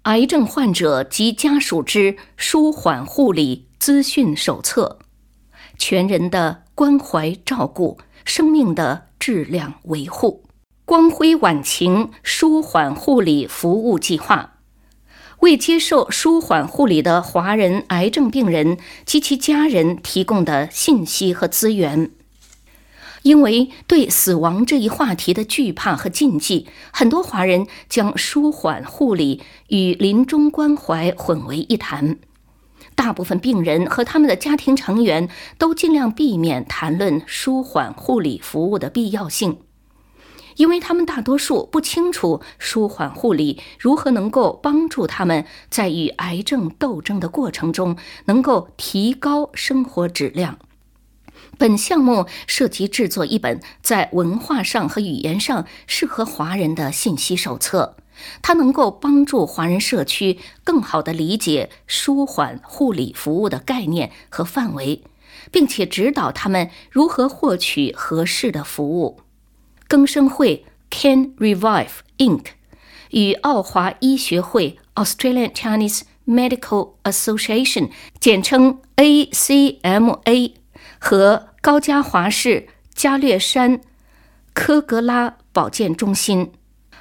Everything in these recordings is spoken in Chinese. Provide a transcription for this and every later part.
癌症患者及家属之舒缓护理资讯手册》，全人的关怀照顾，生命的质量维护。光辉晚晴舒缓护理服务计划，为接受舒缓护理的华人癌症病人及其家人提供的信息和资源。因为对死亡这一话题的惧怕和禁忌，很多华人将舒缓护理与临终关怀混为一谈。大部分病人和他们的家庭成员都尽量避免谈论舒缓护理服务的必要性，因为他们大多数不清楚舒缓护理如何能够帮助他们在与癌症斗争的过程中能够提高生活质量。本项目涉及制作一本在文化上和语言上适合华人的信息手册，它能够帮助华人社区更好地理解舒缓护理服务的概念和范围，并且指导他们如何获取合适的服务。更生会 Can Revive Inc. 与澳华医学会 Australian Chinese Medical Association 简称 ACMA 和高加华市加略山科格拉保健中心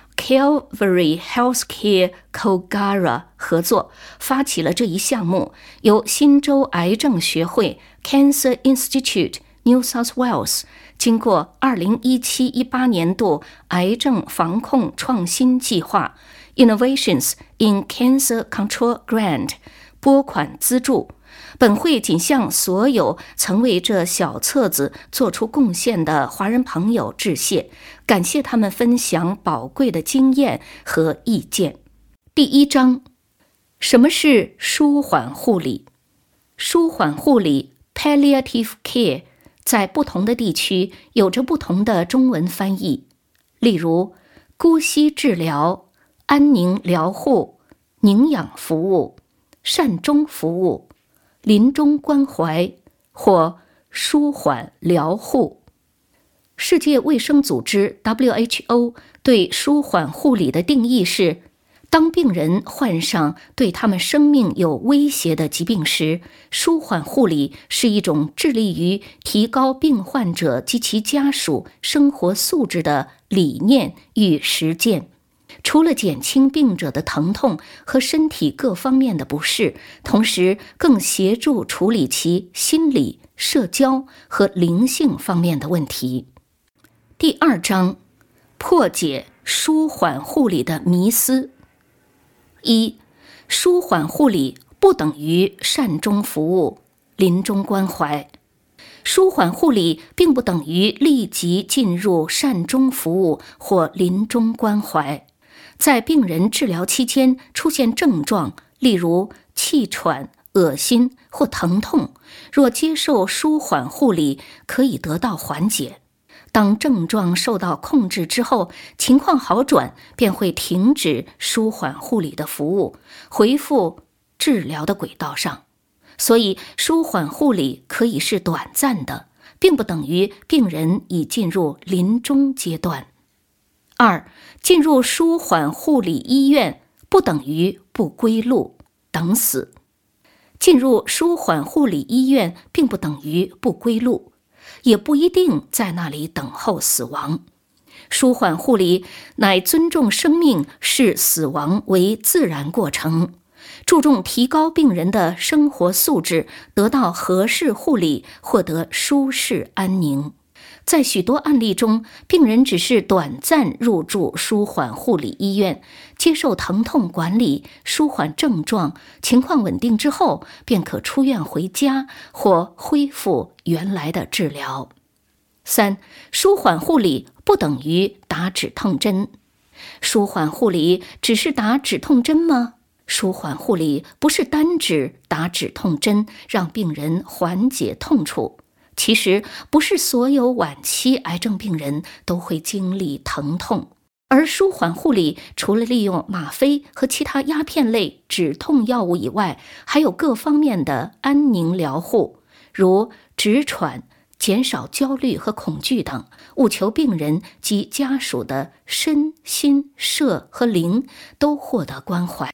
Calvary Healthcare Kogarah 合作发起了这一项目，由新州癌症学会 Cancer Institute New South Wales 经过2017-18年度癌症防控创新计划 Innovations in Cancer Control Grant 拨款资助。本会仅向所有曾为这小册子做出贡献的华人朋友致谢，感谢他们分享宝贵的经验和意见。第一章，什么是舒缓护理？舒缓护理 （Palliative Care） 在不同的地区有着不同的中文翻译，例如姑息治疗、安宁疗护、宁养服务、善终服务、临终关怀或舒缓疗护。世界卫生组织 WHO 对舒缓护理的定义是，当病人患上对他们生命有威胁的疾病时，舒缓护理是一种致力于提高病患者及其家属生活素质的理念与实践。除了减轻病者的疼痛和身体各方面的不适，同时更协助处理其心理、社交和灵性方面的问题。第二章，破解舒缓护理的迷思。一、舒缓护理不等于善终服务、临终关怀。舒缓护理并不等于立即进入善终服务或临终关怀。在病人治疗期间出现症状，例如气喘、恶心或疼痛，若接受舒缓护理，可以得到缓解。当症状受到控制之后，情况好转，便会停止舒缓护理的服务，恢复治疗的轨道上。所以，舒缓护理可以是短暂的，并不等于病人已进入临终阶段。二、进入舒缓护理医院不等于不归路、等死。进入舒缓护理医院并不等于不归路，也不一定在那里等候死亡。舒缓护理乃尊重生命，视死亡为自然过程，注重提高病人的生活素质，得到合适护理，获得舒适安宁。在许多案例中，病人只是短暂入住舒缓护理医院，接受疼痛管理，舒缓症状，情况稳定之后，便可出院回家或恢复原来的治疗。三、舒缓护理不等于打止痛针。舒缓护理只是打止痛针吗？舒缓护理不是单指打止痛针，让病人缓解痛楚。其实不是所有晚期癌症病人都会经历疼痛，而舒缓护理除了利用吗啡和其他鸦片类止痛药物以外，还有各方面的安宁疗护，如止喘、减少焦虑和恐惧等，务求病人及家属的身心社和灵都获得关怀。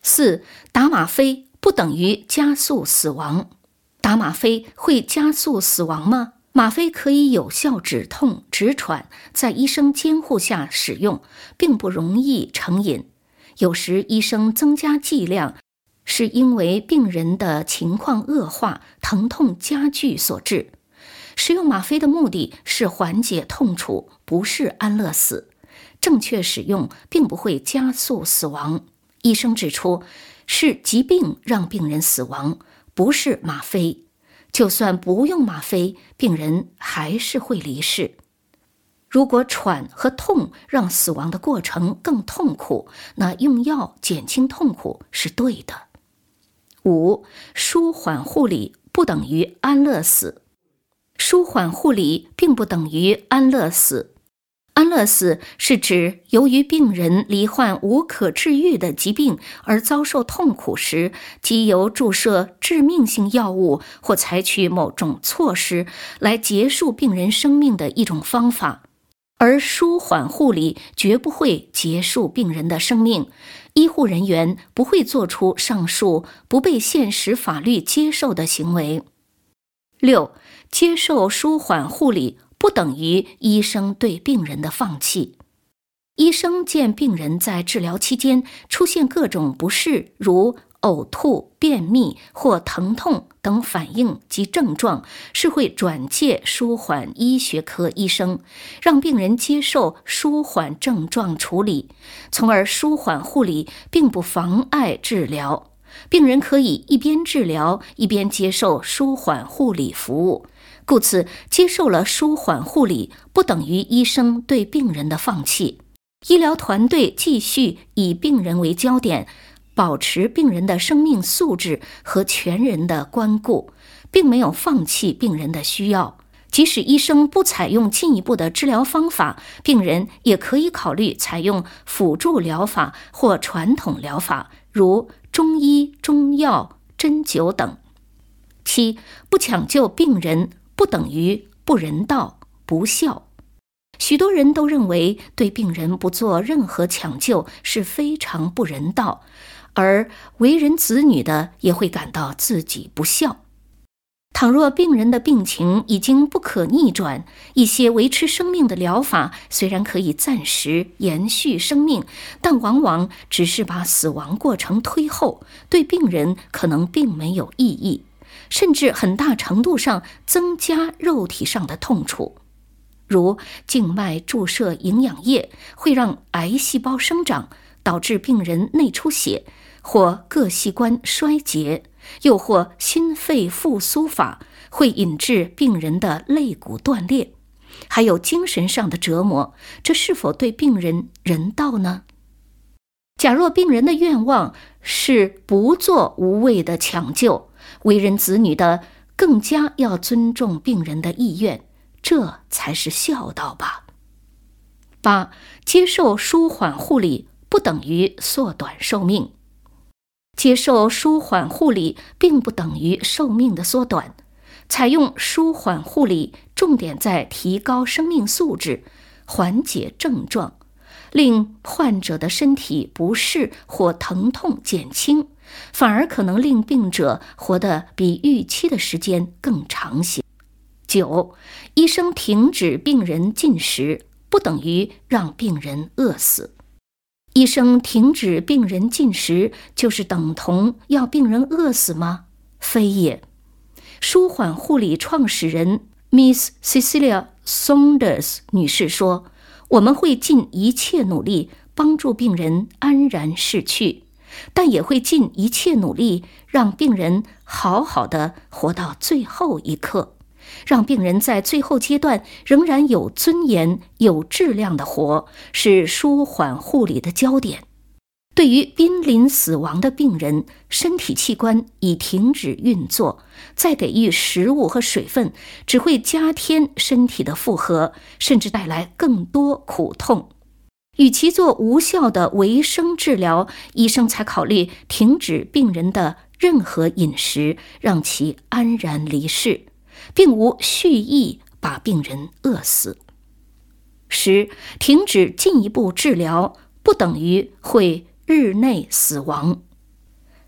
4. 打吗啡不等于加速死亡。打吗啡会加速死亡吗？吗啡可以有效止痛、止喘，在医生监护下使用，并不容易成瘾。有时医生增加剂量，是因为病人的情况恶化、疼痛加剧所致。使用吗啡的目的是缓解痛楚，不是安乐死。正确使用并不会加速死亡。医生指出，是疾病让病人死亡，不是吗啡。就算不用吗啡，病人还是会离世。如果喘和痛让死亡的过程更痛苦，那用药减轻痛苦是对的。5. 舒缓护理不等于安乐死。舒缓护理并不等于安乐死。安乐死是指由于病人罹患无可治愈的疾病而遭受痛苦时，即由注射致命性药物或采取某种措施来结束病人生命的一种方法。而舒缓护理绝不会结束病人的生命，医护人员不会做出上述不被现实法律接受的行为。6. 接受舒缓护理不等于医生对病人的放弃。医生见病人在治疗期间出现各种不适，如呕吐、便秘或疼痛等反应及症状，是会转介舒缓医学科医生，让病人接受舒缓症状处理，从而舒缓护理并不妨碍治疗。病人可以一边治疗一边接受舒缓护理服务，故此接受了舒缓护理不等于医生对病人的放弃。医疗团队继续以病人为焦点，保持病人的生命素质和全人的关顾，并没有放弃病人的需要。即使医生不采用进一步的治疗方法，病人也可以考虑采用辅助疗法或传统疗法，如中医、中药、针灸等。7. 不抢救病人不等于不人道、不孝。许多人都认为对病人不做任何抢救是非常不人道，而为人子女的也会感到自己不孝。倘若病人的病情已经不可逆转，一些维持生命的疗法虽然可以暂时延续生命，但往往只是把死亡过程推后，对病人可能并没有意义，甚至很大程度上增加肉体上的痛楚。如静脉注射营养液会让癌细胞生长，导致病人内出血或各器官衰竭，又或心肺复苏法会引致病人的肋骨断裂，还有精神上的折磨，这是否对病人人道呢？假若病人的愿望是不做无谓的抢救，为人子女的更加要尊重病人的意愿，这才是孝道吧。8. 接受舒缓护理不等于缩短寿命。接受舒缓护理并不等于寿命的缩短。采用舒缓护理重点在提高生命素质，缓解症状，令患者的身体不适或疼痛减轻，反而可能令病者活得比预期的时间更长些。9. 医生停止病人进食不等于让病人饿死。医生停止病人进食就是等同要病人饿死吗？非也。舒缓护理创始人 Miss Cecilia Saunders 女士说，我们会尽一切努力帮助病人安然逝去，但也会尽一切努力让病人好好的活到最后一刻，让病人在最后阶段仍然有尊严、有质量的活，是舒缓护理的焦点。对于濒临死亡的病人，身体器官已停止运作，再给予食物和水分，只会加添身体的负荷，甚至带来更多苦痛。与其做无效的维生治疗，医生才考虑停止病人的任何饮食，让其安然离世，并无蓄意把病人饿死。10. 停止进一步治疗不等于会日内死亡。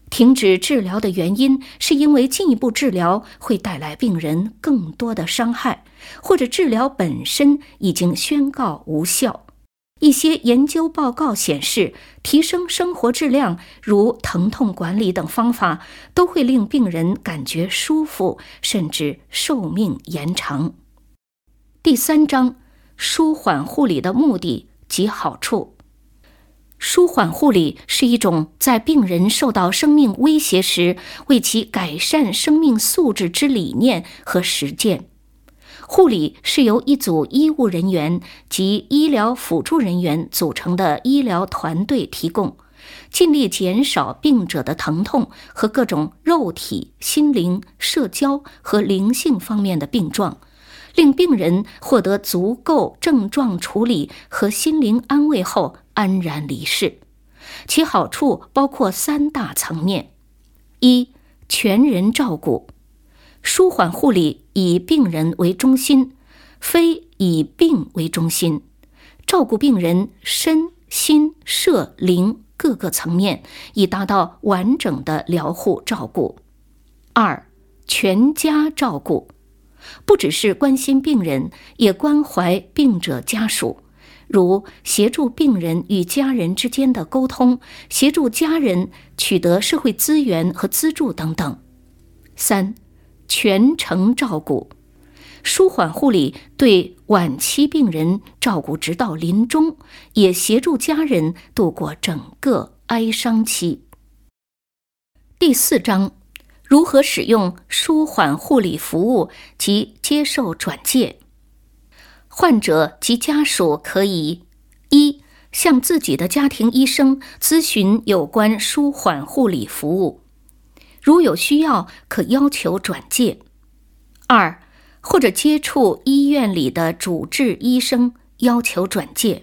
停止治疗的原因是因为进一步治疗会带来病人更多的伤害，或者治疗本身已经宣告无效。一些研究报告显示，提升生活质量，如疼痛管理等方法，都会令病人感觉舒服，甚至寿命延长。第3章，舒缓护理的目的及好处。舒缓护理是一种在病人受到生命威胁时，为其改善生命素质之理念和实践。护理是由一组医务人员及医疗辅助人员组成的医疗团队提供，尽力减少病者的疼痛和各种肉体、心灵、社交和灵性方面的病状，令病人获得足够症状处理和心灵安慰后安然离世。其好处包括3大层面：一、全人照顾。舒缓护理以病人为中心，非以病为中心，照顾病人身心社灵各个层面，以达到完整的疗护照顾。2、全家照顾。不只是关心病人，也关怀病者家属，如协助病人与家人之间的沟通，协助家人取得社会资源和资助等等。3、全程照顾。舒缓护理对晚期病人照顾直到临终，也协助家人度过整个哀伤期。第4章，如何使用舒缓护理服务及接受转介。患者及家属可以：一、向自己的家庭医生咨询有关舒缓护理服务，如有需要可要求转介； 2、或者接触医院里的主治医生要求转介；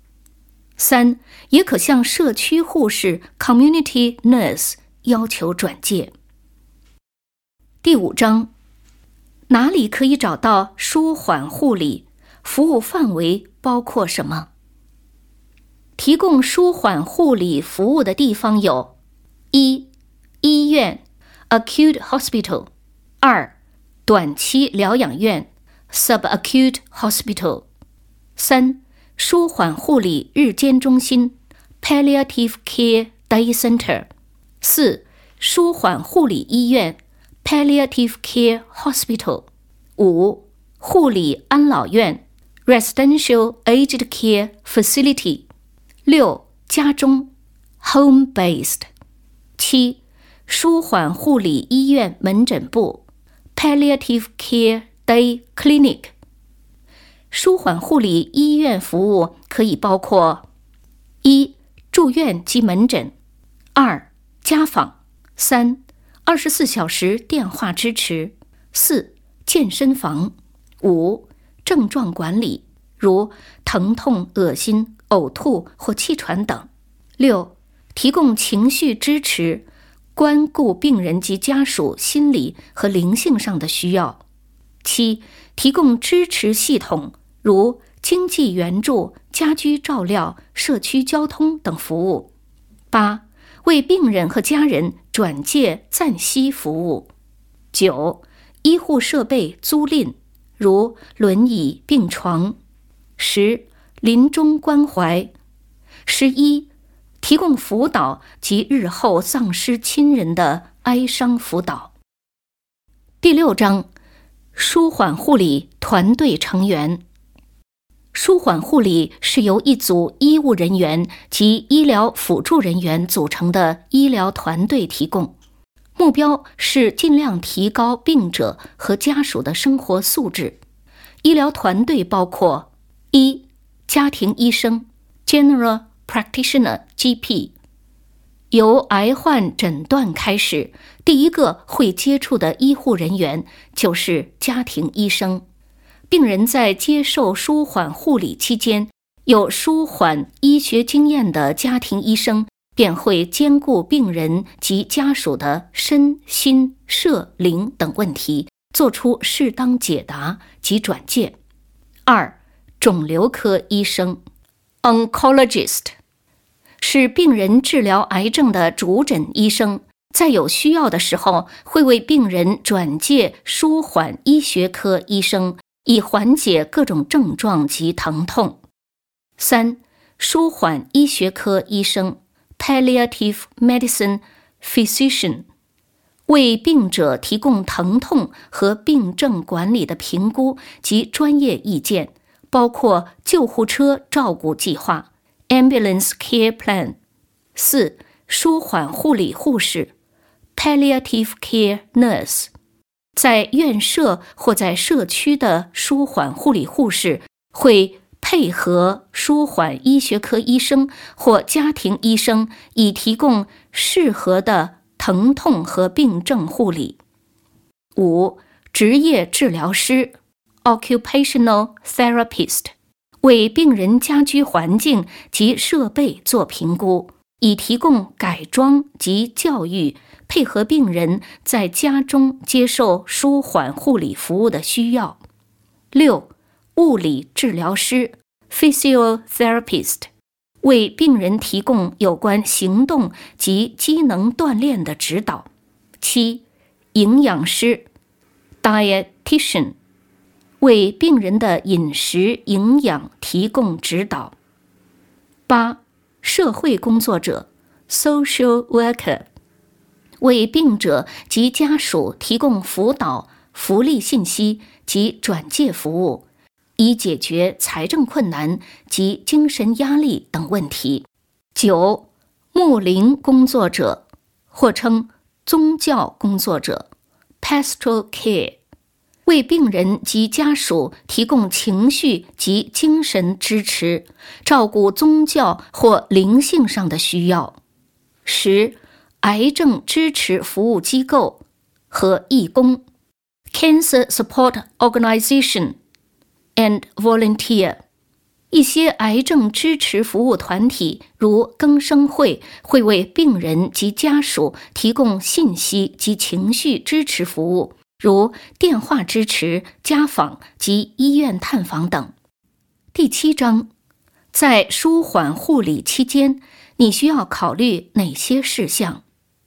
3、也可向社区护士 Community Nurse 要求转介。第5章，哪里可以找到舒缓护理？服务范围包括什么？提供舒缓护理服务的地方有：一、医院 Acute Hospital； 2、短期疗养院 Subacute Hospital； 3、舒缓护理日间中心 Palliative Care Day Center； 4、舒缓护理医院 Palliative Care Hospital； 5、护理安老院 Residential Aged Care Facility； 6、家中 Home-based； 7、舒缓护理医院门诊部 Palliative Care Day Clinic。 舒缓护理医院服务可以包括：一、住院及门诊； 2、家访； 3、24小时电话支持； 4、健身房； 5、症状管理，如疼痛、恶心、呕吐或气喘等； 6、提供情绪支持，关顾病人及家属心理和灵性上的需要； 7、提供支持系统，如经济援助、家居照料、社区交通等服务； 8、为病人和家人转介暂息服务； 9、医护设备租赁，如轮椅、病床； 10、临终关怀； 11、提供辅导及日后丧失亲人的哀伤辅导。第6章，舒缓护理团队成员。舒缓护理是由一组医务人员及医疗辅助人员组成的医疗团队提供，目标是尽量提高病者和家属的生活素质。医疗团队包括：一、家庭医生 General Practitioner GP， 由癌患诊断开始，第一个会接触的医护人员就是家庭医生。病人在接受舒缓护理期间，有舒缓医学经验的家庭医生便会兼顾病人及家属的身心社灵等问题，做出适当解答及转介。2、肿瘤科医生 Oncologist， 是病人治疗癌症的主诊医生， 在有需要的时候，会为病人转介舒缓医学科医生，以缓解各种症状及疼痛。3. 舒缓医学科医生 Palliative Medicine Physician 为病者提供疼痛和病症管理的评估及专业意见，包括救护车照顾计划 Ambulance Care Plan。 4. 舒缓护理护士 Palliative Care Nurse 在院舍或在社区的舒缓护理护士会配合舒缓医学科医生或家庭医生，以提供适合的疼痛和病症护理。5. 职业治疗师 Occupational Therapist 为病人家居环境及设备做评估，以提供改装及教育，配合病人在家中接受舒缓护理服务的需要。6. 物理治疗师 Physiotherapist 为病人提供有关行动及机能锻炼的指导。7. 营养师 Dietitian 为病人的饮食营养提供指导。8. 社会工作者 Social Worker 为病者及家属提供辅导、福利信息及转介服务，以解决财政困难及精神压力等问题。9. 牧灵工作者，或称宗教工作者 Pastoral Care 为病人及家属提供情绪及精神支持，照顾宗教或灵性上的需要。10. 癌症支持服务机构和义工 Cancer Support Organization and Volunteer 一些癌症支持服务团体，如更生会，会为病人及家属提供信息及情绪支持服务，如电话支持、家访及医院探访等。第7章，在舒缓护理期间，你需要考虑哪些事项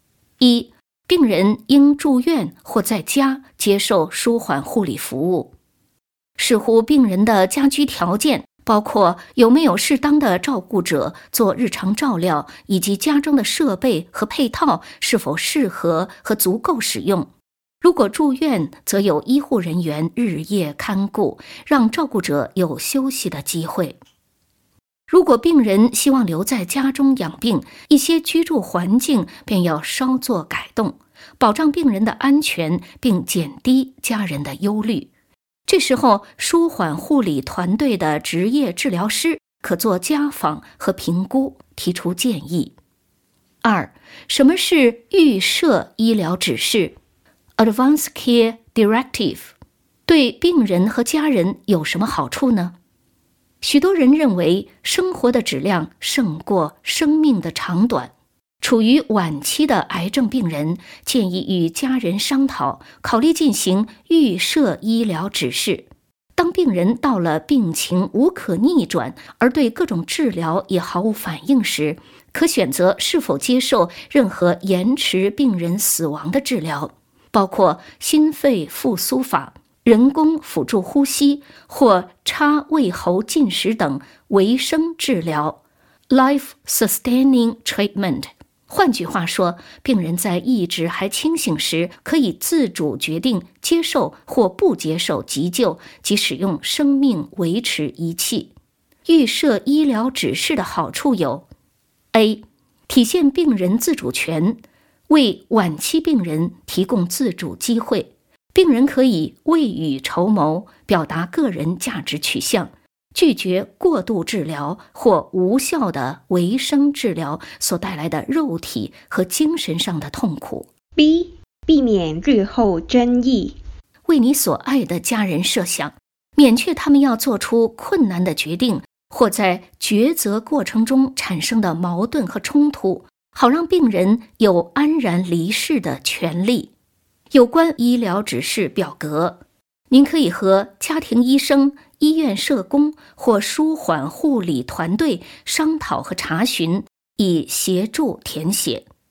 ？1. 病人应住院或在家接受舒缓护理服务。视乎病人的家居条件，包括有没有适当的照顾者做日常照料，以及家中的设备和配套是否适合和足够使用。如果住院，则有医护人员日夜看顾，让照顾者有休息的机会。如果病人希望留在家中养病，一些居住环境便要稍作改动，保障病人的安全，并减低家人的忧虑。这时候，舒缓护理团队的职业治疗师可做家访和评估，提出建议。2. 什么是预设医疗指示 Advanced Care Directive 对病人和家人有什么好处呢？许多人认为生活的质量胜过生命的长短。处于晚期的癌症病人建议与家人商讨，考虑进行预设医疗指示。当病人到了病情无可逆转，而对各种治疗也毫无反应时，可选择是否接受任何延迟病人死亡的治疗，包括心肺复苏法、人工辅助呼吸或插胃喉进食等维生治疗 （life-sustaining treatment）。换句话说，病人在意识还清醒时，可以自主决定接受或不接受急救及使用生命维持仪器。预设医疗指示的好处有 A. 体现病人自主权，为晚期病人提供自主机会。病人可以未雨绸缪，表达个人价值取向，拒绝过度治疗或无效的维生治疗所带来的肉体和精神上的痛苦。 B. 避免日后争议， 为你所爱的家人设想，免却他们要做出困难的决定或在抉择过程中产生的矛盾和冲突，好让病人有安然离世的权利。有关医疗指示表格，您可以和家庭医生、医院社工或舒缓护理团队商讨和查询，以协助填写。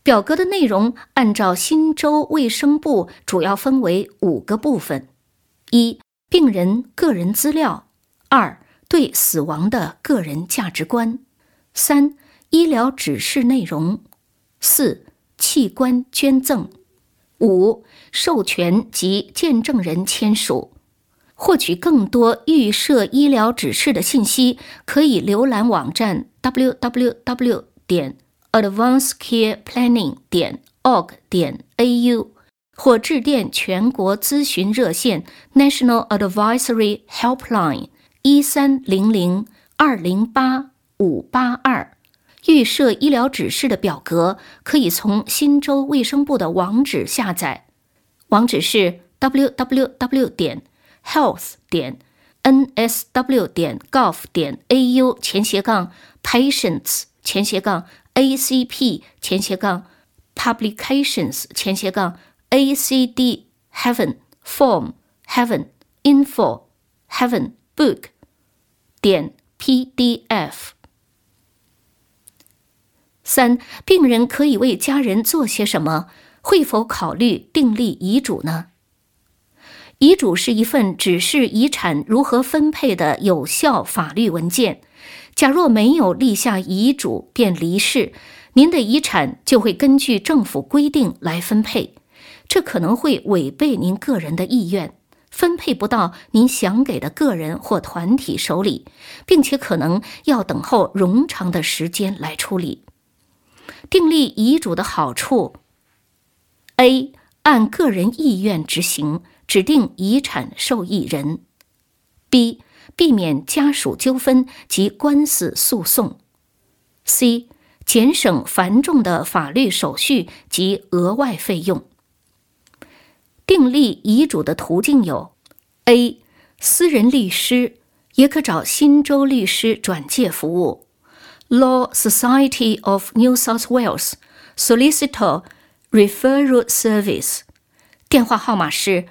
表格的内容按照新州卫生部主要分为5个部分：一、病人个人资料；二、对死亡的个人价值观；三、医疗指示内容；四、器官捐赠；五、授权及见证人签署。获取更多预设医疗指示的信息，可以浏览网站 www.advancecareplanning.org.au 或致电全国咨询热线 National Advisory Helpline 1300-208-582。预设医疗指示的表格可以从新州卫生部的网址下载，网址是 www.health.patients-acp-form-info-book.pdf。 3. 病人可以为家人做些什么？会否考虑订立遗嘱呢？遗嘱是一份指示遗产如何分配的有效法律文件。假若没有立下遗嘱便离世，您的遗产就会根据政府规定来分配，这可能会违背您个人的意愿，分配不到您想给的个人或团体手里，并且可能要等候冗长的时间来处理。订立遗嘱的好处 ：A. 按个人意愿执行，指定遗产受益人 ；B. 避免家属纠纷及官司诉讼 ；C. 减省繁重的法律手续及额外费用。订立遗嘱的途径有 ：A. 私人律师，也可找新州律师转介服务 Law Society of New South Wales Solicitor Referral Service， 电话号码是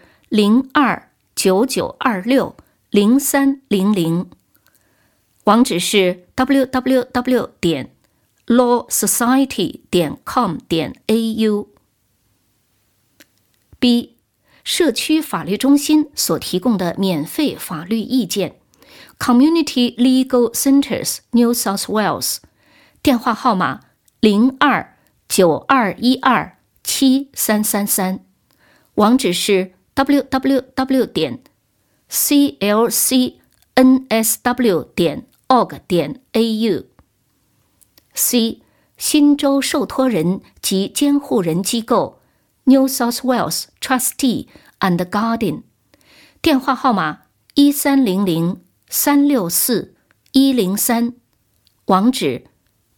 02-9926-0300，网址是 www.lawsociety.com.au。 B. 社区法律中心所提供的免费法律意见 Community Legal Centres New South Wales， 电话号码02-9212-7333，网址是 www.clcnsw.org.au。 C. 新州受托人及监护人机构 New South Wales Trustee and Guardian， 电话号码1300-364-103，网址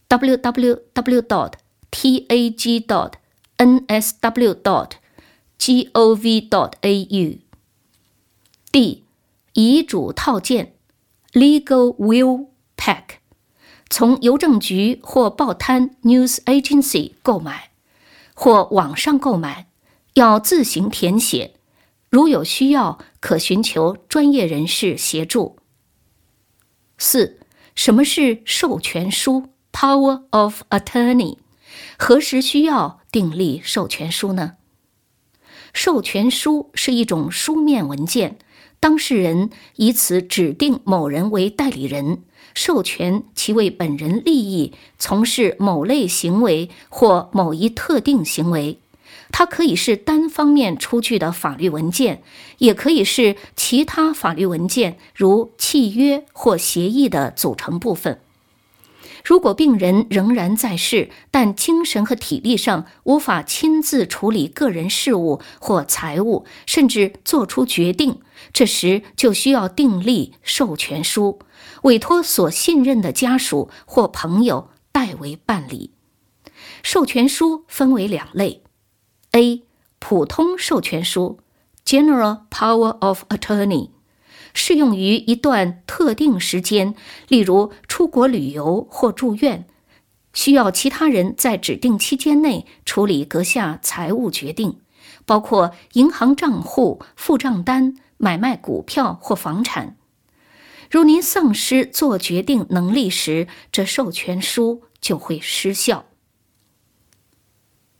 www.tag.nsw.gov.au。 D. 遗嘱套件 Legal Will Pack， 从邮政局或报摊 News Agency 购买，或网上购买，要自行填写，如有需要可寻求专业人士协助。4. 什么是授权书 Power of Attorney？ 何时需要订立授权书呢？授权书是一种书面文件，当事人以此指定某人为代理人，授权其为本人利益从事某类行为或某一特定行为。它可以是单方面出具的法律文件，也可以是其他法律文件，如契约或协议的组成部分。如果病人仍然在世，但精神和体力上无法亲自处理个人事务或财务，甚至做出决定，这时就需要订立授权书，委托所信任的家属或朋友代为办理。授权书分为2类。A. 普通授权书 General Power of Attorney， 适用于一段特定时间，例如出国旅游或住院，需要其他人在指定期间内处理阁下财务决定，包括银行账户、付账单、买卖股票或房产。如您丧失做决定能力时，这授权书就会失效。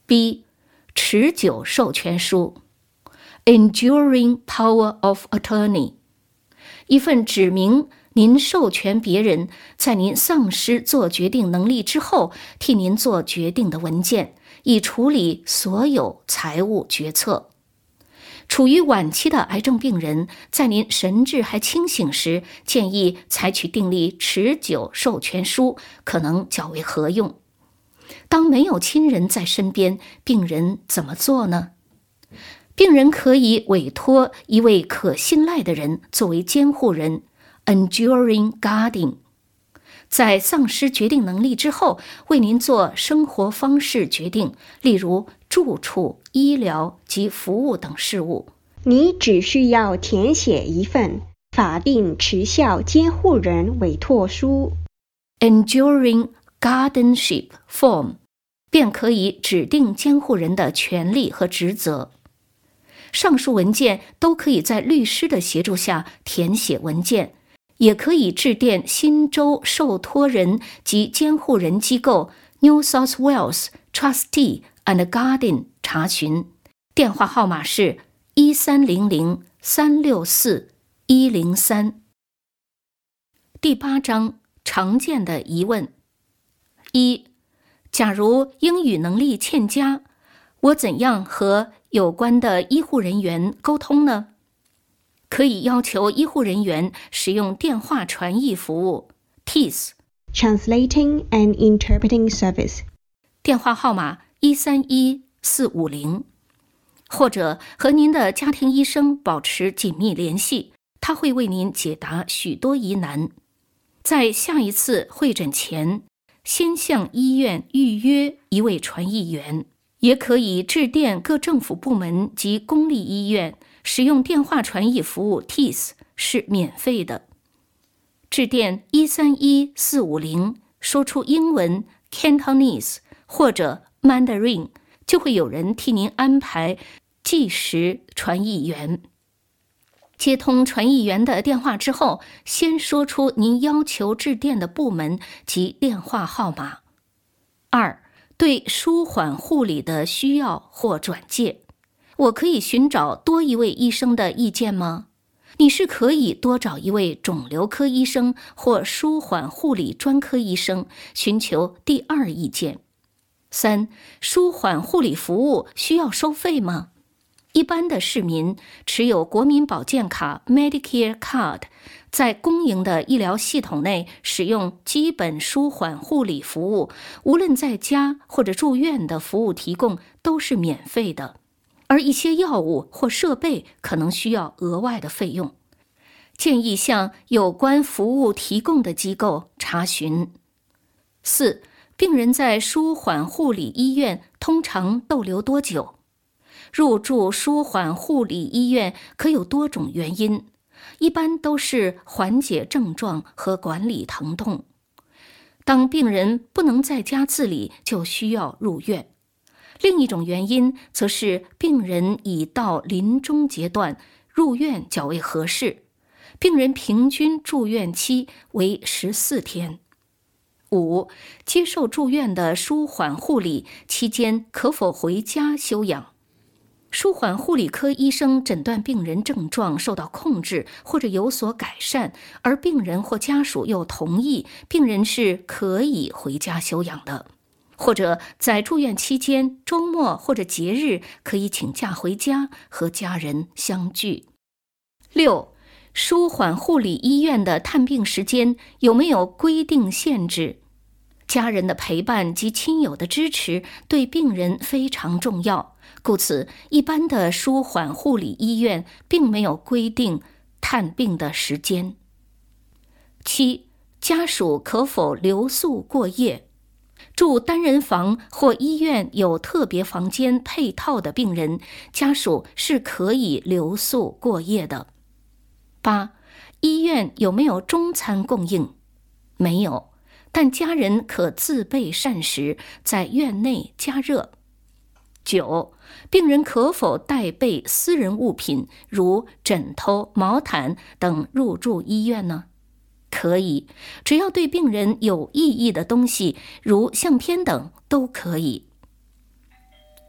B. 持久授权书 Enduring Power of Attorney， 一份指明您授权别人在您丧失做决定能力之后替您做决定的文件，以处理所有财务决策。处于晚期的癌症病人，在您神志还清醒时，建议采取订立持久授权书，可能较为合用。当没有亲人在身边，病人怎么做呢？病人可以委托一位可信赖的人作为监护人 Enduring Guardian， 在丧失决定能力之后，为您做生活方式决定，例如住处、医疗及服务等事务。 你只需要填写一份法定持效监护人委托书 Enduring Guardianship Form， 便可以指定监护人的权利和职责。上述文件都可以在律师的协助下填写文件，也可以致电新州受托人及监护人机构 New South Wales Trustee and Guardian 查询，电话号码是1300-364-103。第8章常见的疑问。1. 假如英语能力欠佳，我怎样和有关的医护人员沟通呢？可以要求医护人员使用电话传译服务 TIS Translating and Interpreting Service， 电话号码131450，或者和您的家庭医生保持紧密联系，他会为您解答许多疑难。在下一次会诊前，先向医院预约一位传译员，也可以致电各政府部门及公立医院，使用电话传译服务 TIS 是免费的。致电131450，说出英文、Cantonese 或者 Mandarin， 就会有人替您安排即时传译员。接通传译员的电话之后，先说出您要求致电的部门及电话号码。2. 对舒缓护理的需要或转介，我可以寻找多一位医生的意见吗？你是可以多找一位肿瘤科医生或舒缓护理专科医生，寻求第二意见。3. 舒缓护理服务需要收费吗？一般的市民持有国民保健卡 Medicare Card， 在公营的医疗系统内使用基本舒缓护理服务，无论在家或者住院的服务提供都是免费的，而一些药物或设备可能需要额外的费用。建议向有关服务提供的机构查询。4. 病人在舒缓护理医院通常逗留多久？入住舒缓护理医院可有多种原因，一般都是缓解症状和管理疼痛。当病人不能在家自理，就需要入院。另一种原因则是病人已到临终阶段，入院较为合适。病人平均住院期为14天。5. 接受住院的舒缓护理期间可否回家休养？舒缓护理科医生诊断病人症状受到控制或者有所改善，而病人或家属又同意，病人是可以回家休养的。或者在住院期间，周末或者节日可以请假回家和家人相聚。6. 舒缓护理医院的探病时间有没有规定限制？家人的陪伴及亲友的支持对病人非常重要，故此一般的舒缓护理医院并没有规定探病的时间。7. 家属可否留宿过夜？住单人房或医院有特别房间配套的病人，家属是可以留宿过夜的。8. 医院有没有中餐供应？没有，但家人可自备膳食，在院内加热。9. 病人可否带备私人物品，如枕头、毛毯等入住医院呢？可以，只要对病人有意义的东西，如相片等都可以。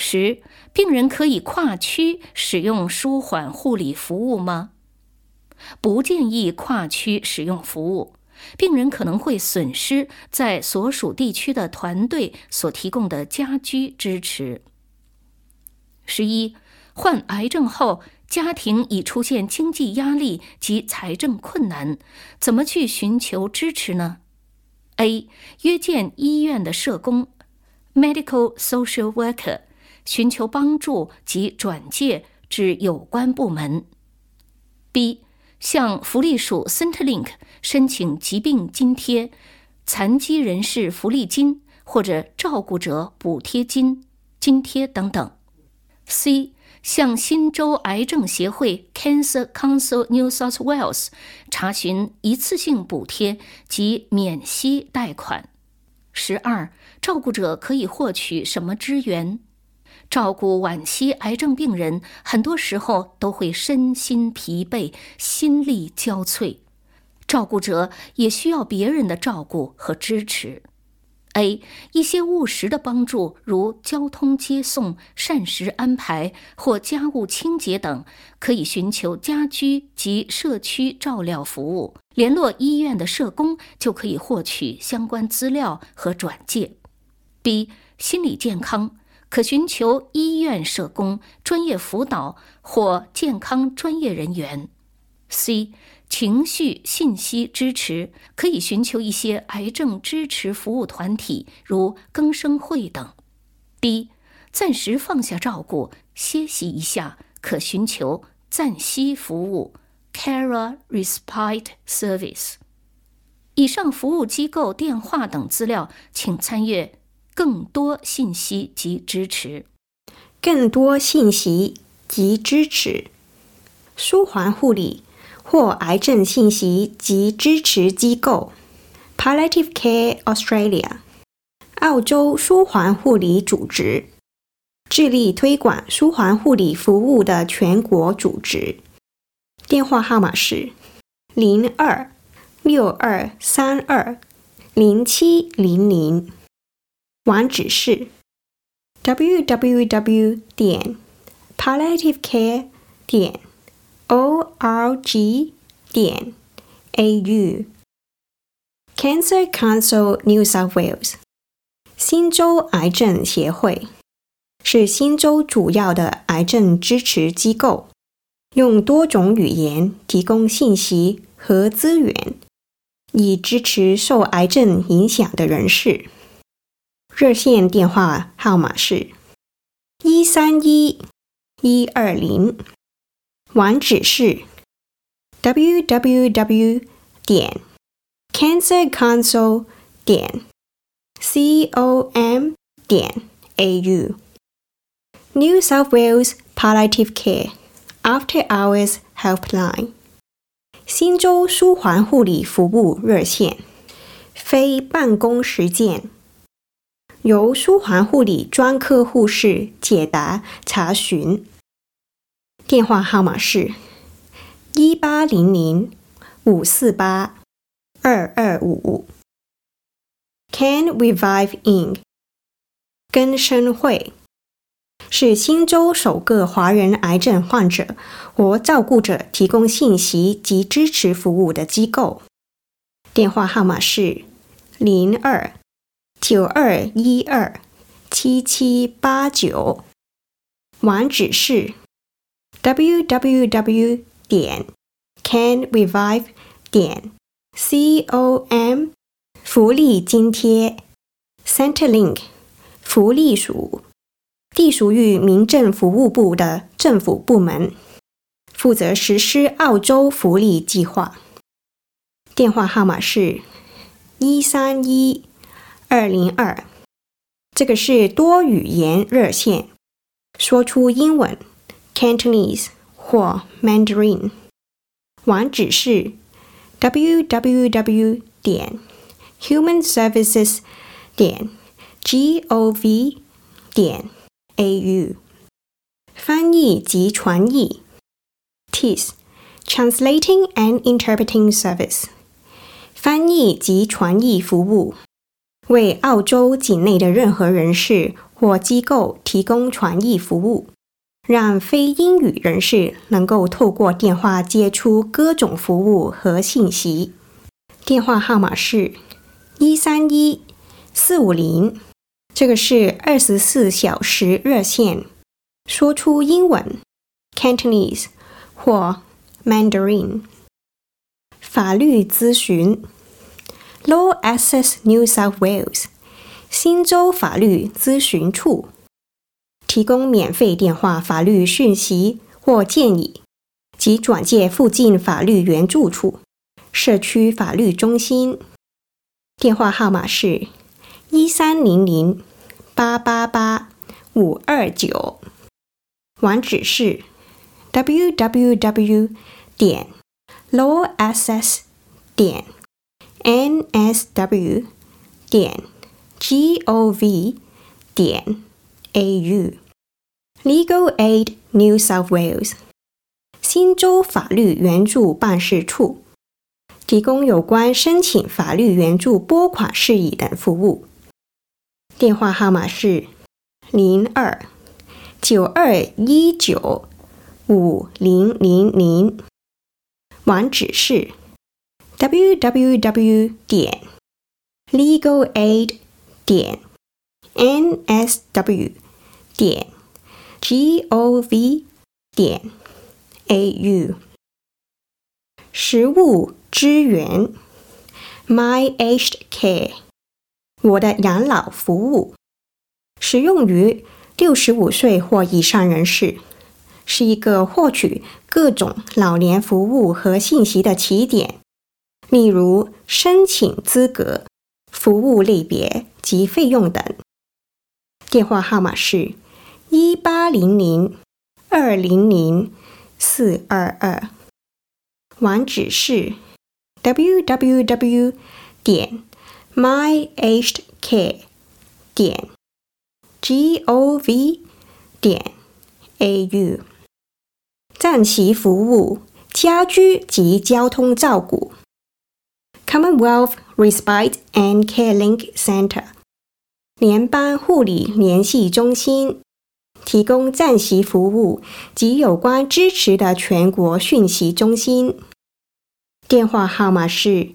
10. 病人可以跨区使用舒缓护理服务吗？不建议跨区使用服务，病人可能会损失在所属地区的团队所提供的家居支持。11. 患癌症后，家庭已出现经济压力及财政困难，怎么去寻求支持呢？ A. 约见医院的社工 Medical Social Worker， 寻求帮助及转介至有关部门。 B. 向福利署 Centrelink 申请疾病津贴、残疾人士福利金或者照顾者补贴金、津贴等等。 C. 向新州癌症协会 Cancer Council New South Wales 查询一次性补贴及免息贷款。12. 照顾者可以获取什么支援？照顾晚期癌症病人，很多时候都会身心疲惫、心力交瘁。照顾者也需要别人的照顾和支持。A. 一些务实的帮助，如交通接送、膳食安排或家务清洁等，可以寻求家居及社区照料服务，联络医院的社工就可以获取相关资料和转介。B. 心理健康，可寻求医院社工、专业辅导或健康专业人员。C. 情绪信息支持，可以寻求一些癌症支持服务团体，如更生会等。D. 暂时放下照顾，歇息一下，可寻求暂息服务 Carer Respite Service。 以上服务机构电话等资料，请参阅更多信息及支持。 更多信息及支持，舒缓护理或癌症信息及支持机构 Palliative Care Australia 澳洲舒缓护理组织，致力推广舒缓护理服务的全国组织。电话号码是02-6232-0700，网址是 www.palliativecare.org.au Cancer Council New South Wales 新州癌症协会是新州主要的癌症支持机构，用多种语言提供信息和资源，以支持受癌症影响的人士。热线电话号码是131-120，网址是 www.cancercouncil.com.au New South Wales Palliative Care After Hours Helpline 新州舒缓护理服务热线，非办公时间，由舒缓护理专科护士解答查询。电话号码是1800-548-2255 Can Revive Inc. 更生会是新州首个华人癌症患者或照顾者提供信息及支持服务的机构。电话号码是02-9212-7789，网址是 www.canrevive.com 福利津贴 Centrelink 福利署隶属于民政服务部的政府部门，负责实施澳洲福利计划。电话号码是131-202，这个是多语言热线，说出英文 Cantonese 或 Mandarin， 网址是 www.humanservices.gov.au 翻译及传译 TIS Translating and Interpreting Service 翻译及传译服务，为澳洲境内的任何人士或机构提供传译服务，让非英语人士能够透过电话接触各种服务和信息。电话号码是131-450，这个是24小时热线。说出英文 Cantonese 或 Mandarin。法律咨询 Law Access New South Wales 新州法律咨询处，提供免费电话法律讯息或建议，及转介附近法律援助处、社区法律中心。电话号码是1300-888-529，网址是 www.lawaccess.nsw.gov.au Legal Aid New South Wales 新州法律援助办事处，提供有关申请法律援助拨款事宜等服务。电话号码是02-9219-5000，网址是 www.legalaid.nsw.gov.au 实务支援 My Aged Care 我的养老服务，适用于65岁或以上人士，是一个获取各种老年服务和信息的起点，例如申请资格、服务类别及费用等。电话号码是1800-200-422，网址是 www.myagedcare.gov.au 暂期服务、家居及交通照顾 Commonwealth Respite and Care Link Centre 联邦护理联系中心，提供暂息服务及有关支持的全国讯息中心。电话号码是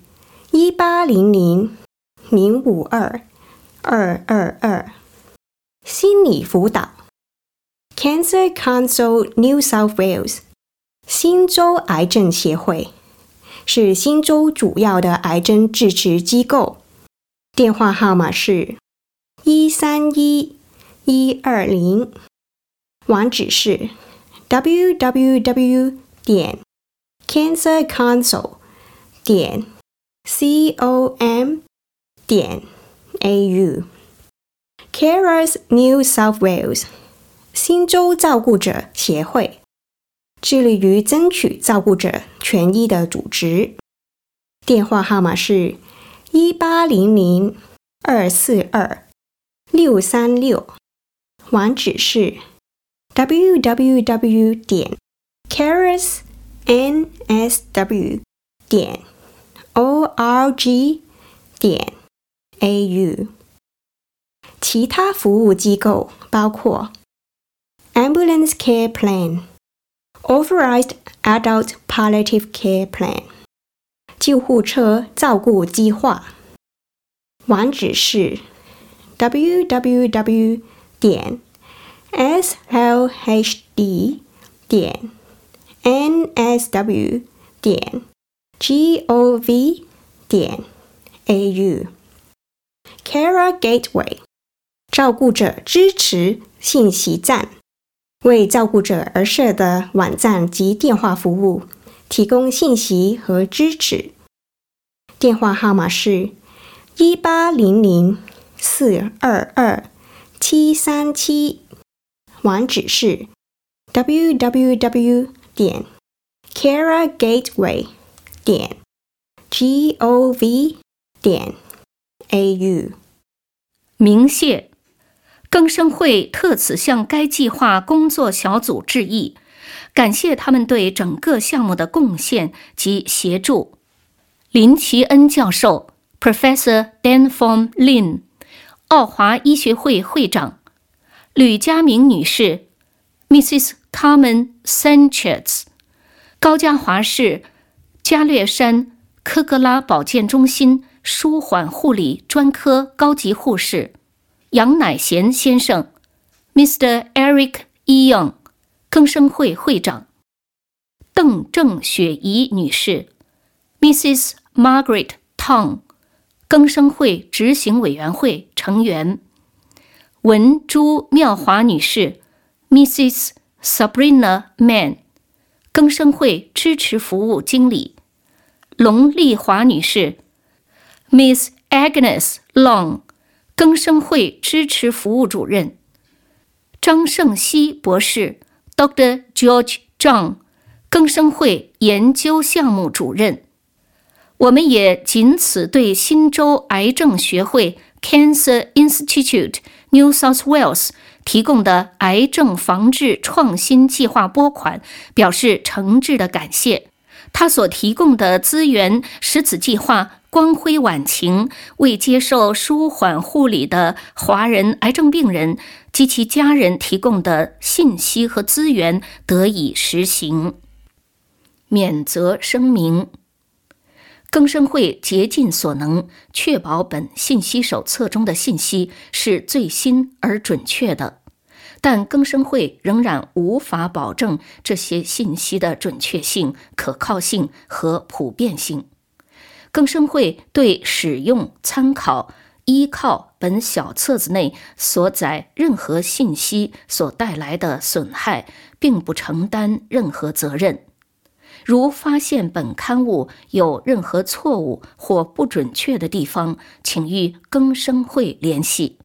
1800-052-222。心理辅导 Cancer Council New South Wales 新州癌症协会，是新州主要的癌症支持机构。电话号码是131-120，网址是 www.cancercouncil.com.au Carers New South Wales 新州照顾者协会，致力于争取照顾者权益的组织。电话号码是1800-242-636，网址是 www.carersnsw.org.au 其他服务机构包括 Ambulance Care Plan Authorized Adult Palliative Care Plan 救护车照顾计划，网址是 www.slhd.nsw.gov.au Carer Gateway 照顾者支持信息站，为照顾者而设的网站及电话服务，提供信息和支持。电话号码是1800-422-737，网址是 www.carergateway.gov.au 鸣谢更生会特此向该计划工作小组致意，感谢他们对整个项目的贡献及协助。林奇恩教授 Professor Danform Lin 澳华医学会会长吕佳明女士 Mrs. Carmen Sanchez， 高家华市加略山科格拉保健中心舒缓护理专科高级护士杨乃贤先生 Mr. Eric Young， 更生会会长。邓郑雪怡女士 Mrs. Margaret Tong， 更生会执行委员会成员。文朱妙华女士 Mrs. Sabrina Mann， 更生会支持服务经理。龙丽华女士 Miss Agnes Long， 更生会支持服务主任。张胜熙博士 Dr. George Zhang， 更生会研究项目主任。我们也仅此对新州癌症学会 Cancer Institute New South Wales 提供的癌症防治创新计划拨款表示诚挚的感谢。他所提供的资源使此计划光辉晚晴，为接受舒缓护理的华人癌症病人及其家人提供的信息和资源得以实行。免责声明：更生会竭尽所能确保本信息手册中的信息是最新而准确的，但更生会仍然无法保证这些信息的准确性、可靠性和普遍性。更生会对使用、参考、依靠本小册子内所载任何信息所带来的损害，并不承担任何责任。如发现本刊物有任何错误或不准确的地方，请与更生会联系。